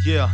Yeah.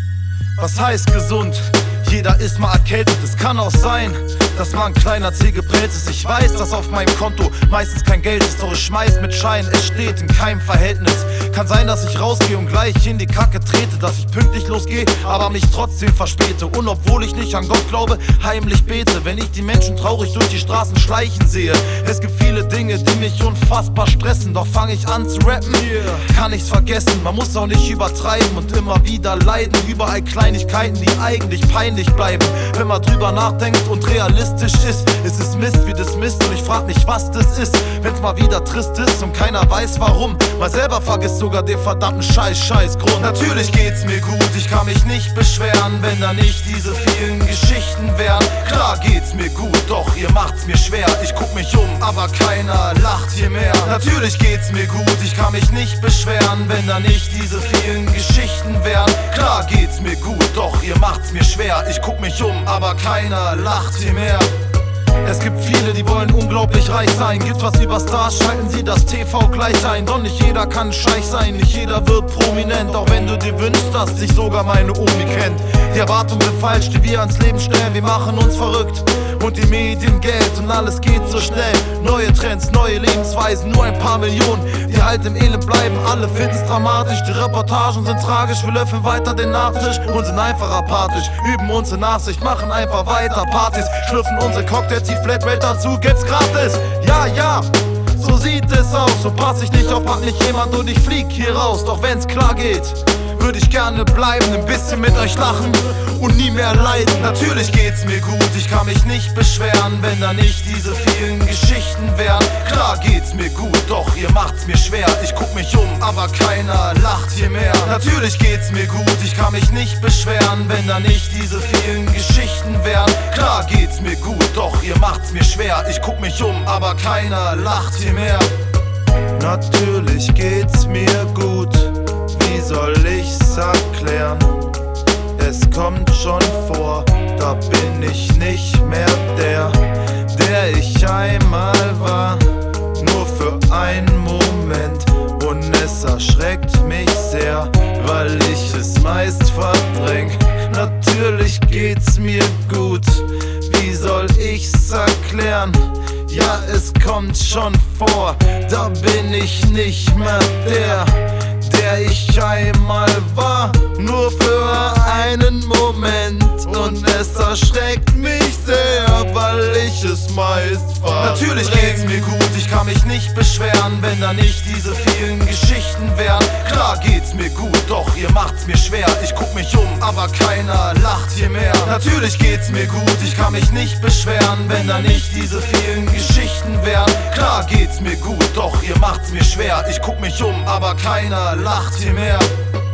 Was heißt gesund? Jeder ist mal erkältet, es kann auch sein, dass mal ein kleiner Zeh geprellt ist. Ich weiß, dass auf meinem Konto meistens kein Geld ist, doch ich schmeiß mit Schein, es steht in keinem Verhältnis. Kann sein, dass ich rausgehe und gleich in die Kacke trete, dass ich pünktlich losgehe, aber mich trotzdem verspäte. Und obwohl ich nicht an Gott glaube, heimlich bete, wenn ich die Menschen traurig durch die Straßen schleichen sehe. Es gibt viele Dinge, die mich unfassbar stressen, doch fang ich an zu rappen, kann ich's vergessen. Man muss auch nicht übertreiben und immer wieder leiden, überall Kleinigkeiten, die eigentlich peinlich bleiben. Wenn man drüber nachdenkt und realistisch ist es Mist wie das Mist und ich frag mich, was das ist. Wenn's mal wieder trist ist und keiner weiß warum, man selber vergisst sogar den verdammten Scheißgrund. Natürlich geht's mir gut, ich kann mich nicht beschweren, wenn da nicht diese vielen Geschichten wären. Klar geht's mir gut, doch ihr macht's mir schwer. Ich guck mich um, aber keiner lacht hier mehr. Natürlich geht's mir gut, ich kann mich nicht beschweren, wenn da nicht diese vielen Geschichten wären. Klar geht's mir gut, doch ihr macht's mir schwer. Ich guck mich um, aber keiner lacht hier mehr. Es gibt viele, die wollen unglaublich reich sein. Gibt was über Stars, schalten sie das TV gleich ein. Doch nicht jeder kann Scheich sein, nicht jeder wird prominent. Auch wenn du dir wünschst, dass dich sogar meine Omi kennt. Die Erwartungen sind falsch, die wir ans Leben stellen. Wir machen uns verrückt und die Medien Geld und alles geht so schnell. Neue Trends, neue Lebensweisen, nur ein paar Millionen, die halt im Elend bleiben. Alle finden's dramatisch, die Reportagen sind tragisch. Wir löffeln weiter den Nachtisch und sind einfach apathisch. Üben uns in Nachsicht, machen einfach weiter Partys. Schlürfen unsere Cocktails, die Flatrate dazu gibt's gratis. Ja, so sieht es aus. So pass ich nicht auf, hat nicht jemand und ich flieg hier raus. Doch wenn's klar geht, würde ich gerne bleiben, ein bisschen mit euch lachen und nie mehr leiden. Natürlich geht's mir gut, ich kann mich nicht beschweren, wenn da nicht diese vielen Geschichten wären. Klar geht's mir gut, doch ihr macht's mir schwer. Ich guck mich um, aber keiner lacht hier mehr. Natürlich geht's mir gut, ich kann mich nicht beschweren, wenn da nicht diese vielen Geschichten wären. Klar geht's mir gut, doch ihr macht's mir schwer. Ich guck mich um, aber keiner lacht hier mehr. Natürlich geht's mir gut, wie soll ich's erklären? Es kommt schon vor, da bin ich nicht mehr der ich einmal war. Nur für einen Moment und es erschreckt mich sehr, weil ich es meist verdräng. Natürlich geht's mir gut, wie soll ich's erklären? Ja, es kommt schon vor, da bin ich nicht mehr der ich einmal war, nur für einen Moment und es erschreckt mich sehr, weil ich es meist verdräng. Natürlich geht's mir gut, ich kann mich nicht beschweren, wenn da nicht diese vielen Geschichten wären. Klar geht's mir gut, doch ihr macht's mir schwer. Ich guck mich um, aber keiner lacht hier mehr. Natürlich geht's mir gut, ich kann mich nicht beschweren, wenn da nicht diese vielen Geschichten wären. Klar geht's mir gut, doch ihr macht's mir schwer. Ich guck mich um, aber keiner lacht hier mehr.